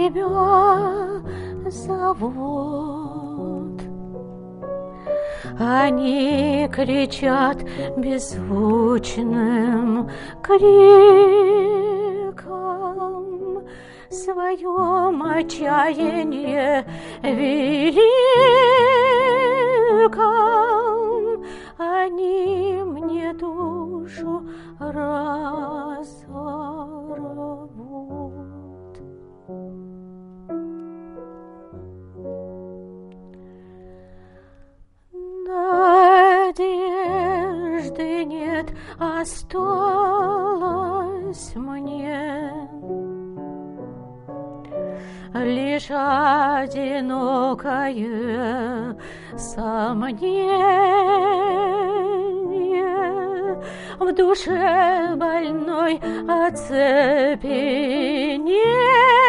тебя зовут. Они кричат беззвучным криком, в своем отчаянии великом. Они мне душу разорвут. Надежды нет, осталось мне лишь одинокое сомнение, в душе больной оцепенение.